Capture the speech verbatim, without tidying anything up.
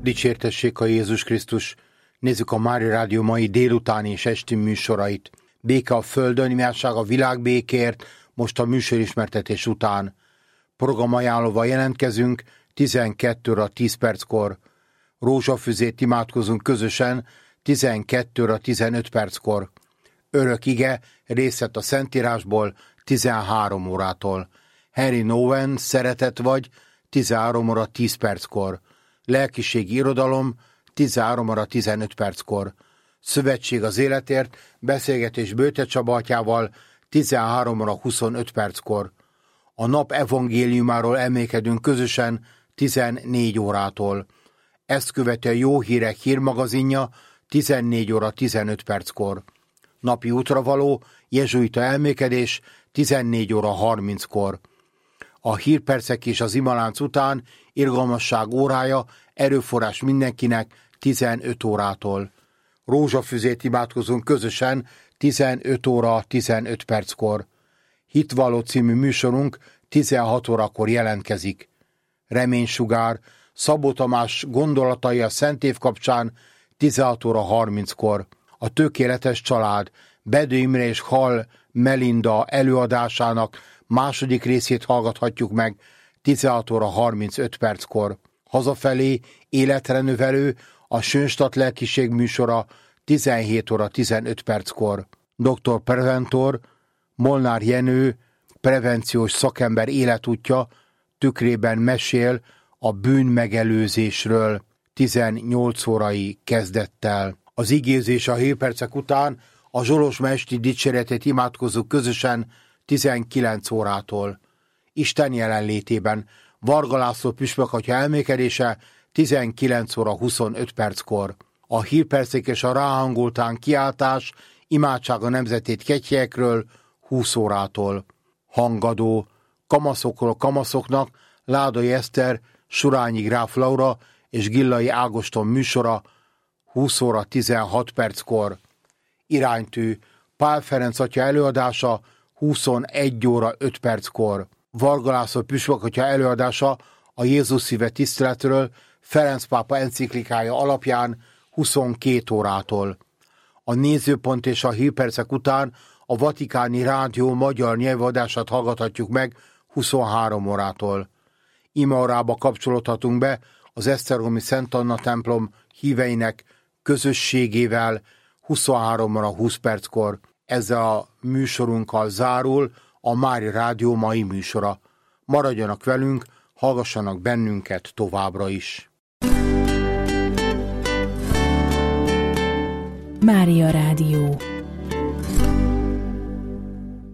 Dicsértessék a Jézus Krisztus! Nézzük a Mária Rádió mai délutáni és esti műsorait. Béke a földön, imádság a világ békért, most a műsorismertetés után. Programajánlóval jelentkezünk, tizenkét óra tíz perckor. Rózsafüzét imádkozunk közösen, tizenkét óra tizenöt perckor. Örök ige, részlet a Szentírásból, tizenhárom órától. Henry Nouwen, Szeretet vagy, tizenhárom óra tíz perckor. Lelkiségi irodalom, tizenhárom óra tizenöt perckor. Szövetség az életért, beszélgetés Bőte Csaba atyával, tizenhárom óra huszonöt perckor. A nap evangéliumáról emlékedünk közösen, tizennégy órától. Ezt követő Jó Hírek hírmagazinja, tizennégy óra tizenöt perckor. Napi útravaló, jezsuita elmékedés, tizennégy óra harminckor. A hírpercek és az imalánc után irgalmasság órája, erőforrás mindenkinek, tizenöt órától. Rózsafüzét imádkozunk közösen, tizenöt óra tizenöt perckor. Hitvalló című műsorunk tizenhat órakor jelentkezik. Reménysugár, Szabó Tamás gondolatai a Szent Év kapcsán, tizenhat óra harminckor. A Tökéletes család, Bedő Imre és Hall Melinda előadásának második részét hallgathatjuk meg, tizenhat óra harmincöt perckor. Hazafelé életre növelő, a Sönstadt lelkiség műsora, tizenhét óra tizenöt perckor. doktor Preventor, Molnár Jenő, prevenciós szakember életútja tükrében mesél a bűnmegelőzésről, tizennyolc órai kezdettel. Az igézés a hírpercek után a Zsolosma esti dicséretet imádkozunk közösen, tizenkilenc órától. Isten jelenlétében Varga László püspök atya elmékedése, tizenkilenc óra huszonöt perckor. A hírpercek és a ráhangoltán kiáltás, imádság a nemzetét ketyekről, húsz órától. Hangadó, kamaszokról kamaszoknak, Ládai Eszter, Surányi Gráf Laura és Gillai Ágoston műsora, húsz óra tizenhat perckor. Iránytű, Pál Ferenc atya előadása, huszonegy óra öt perckor. Varga László püspök atya előadása a Jézus szíve tiszteletről, Ferenc pápa enciklikája alapján, huszonkét órától. A nézőpont és a hírpercek után a Vatikáni Rádió magyar nyelvadását hallgathatjuk meg, huszonhárom órától. Imaórába kapcsolódhatunk be az esztergomi Szent Anna templom híveinek közösségével, huszonhárom óra húsz perckor. Ezzel a műsorunkkal zárul a Mária Rádió mai műsora. Maradjanak velünk, hallgassanak bennünket továbbra is. Mária Rádió.